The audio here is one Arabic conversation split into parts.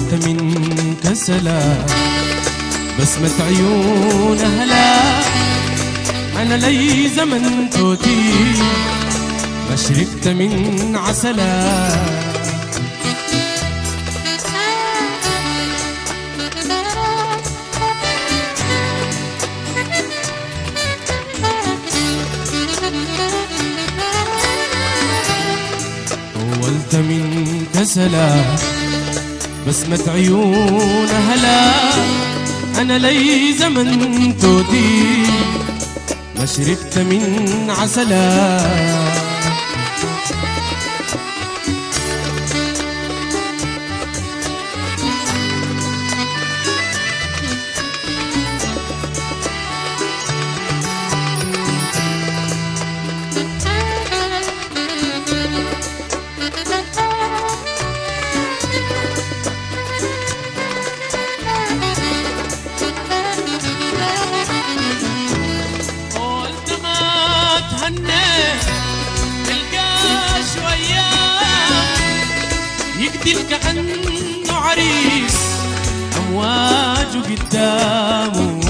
طولت منك سلام بسمة عيونها لا أنا لي زمن توتي ما شربت من عسلا. طولت منك سلام بسمة عيونها لا أنا لي زمن توتي ما شربت من عسلا. يقتل كأنه عريس أمواجه قدامه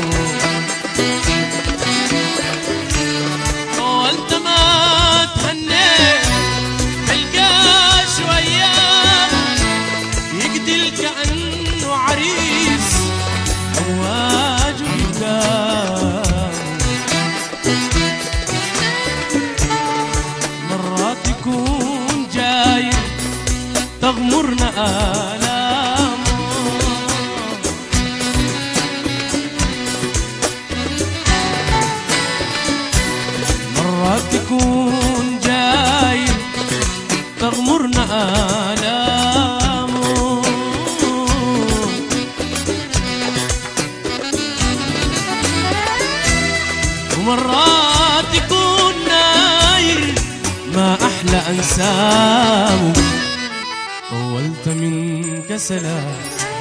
قلت ما تهنيت تلقاش وياه يقتل كأنه عريس أمواجه قدامه. مرات يكون جاي تغمرنا آلام مرات تكون جاي تغمرنا آلام ومرات تكون ناير ما أحلى أنسامه. طولت منك سلام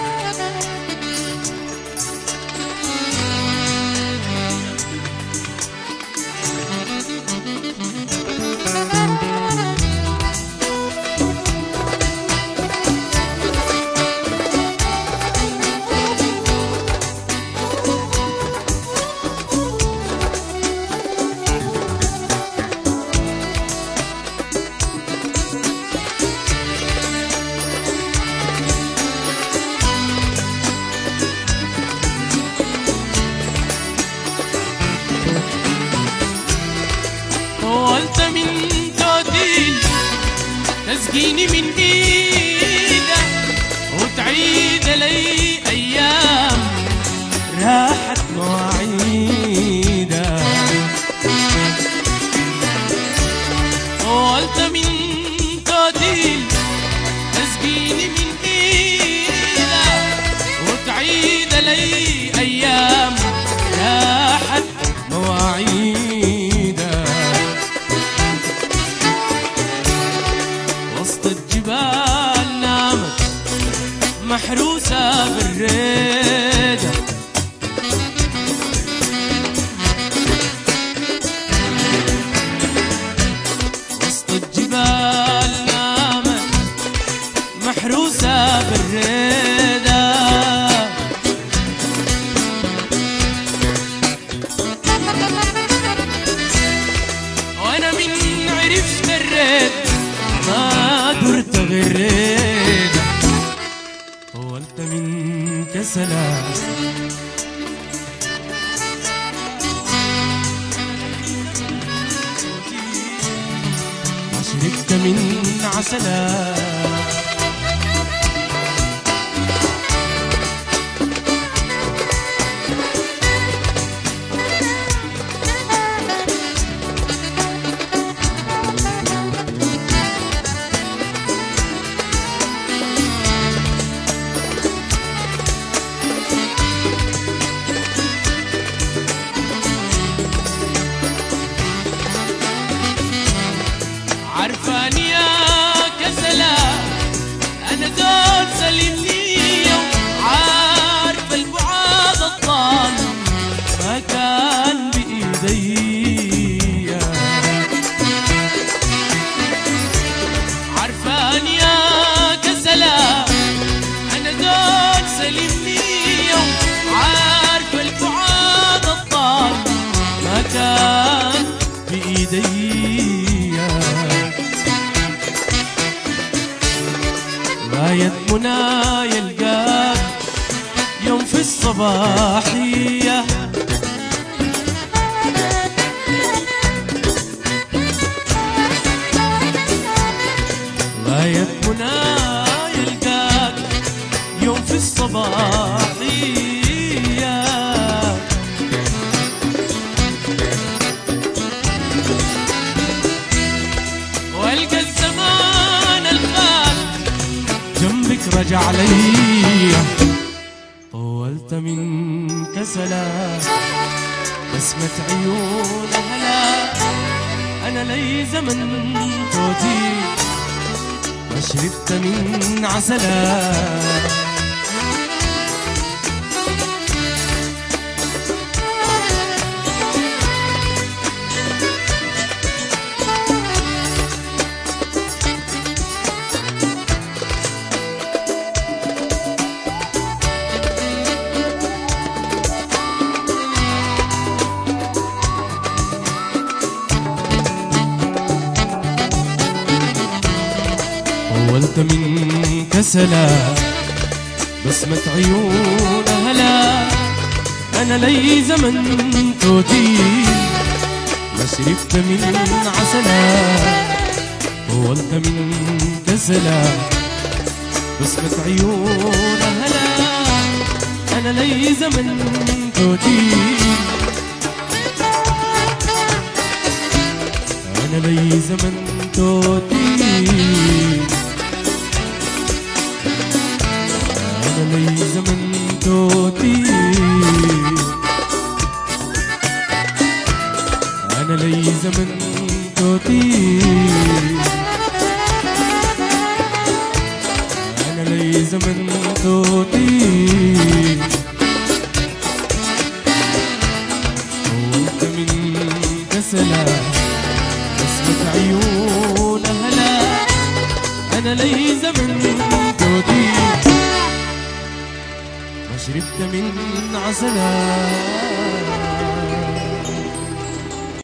طولت من توديل تسقيني من ايدك وتعيد لي ايام راحت مواعيدك. طولت من توديل تسقيني من ايدك وتعيد لي ايام راحت مواعيدك. وسط الجبال نامت محروسة بالريدة وسط الجبال نامت محروسة بالريدة. وانا من عرفت الريد ما درت غريدة. طولت منك سلام ما شربت من عسلا. عرفاني يا كسلان سلمني يوم عارف البعاد الطال ما كان بإيدي غاية منى يلقاك يوم في الصباحية غاية منى يلقاك يوم في الصباحية والقى الزمان الفات جنبك رجع لي طولت منك سلام بسمة عيون هلا أنا لي زمن توتي ما شربت من عسلا طولت منك سلا بسمة عيون هلا أنا لي زمن توتي ما شربت من عسلا طولت منك سلا بسمة عيون هلا أنا لي زمن توتي أنا لي زمن توتي أنا لي زمن توتي أنا لي زمن توتي أنا لي زمن توتي طولت منك سلا بسمة عيون هلا أنا لي زمن توتي ما شربت من عسلا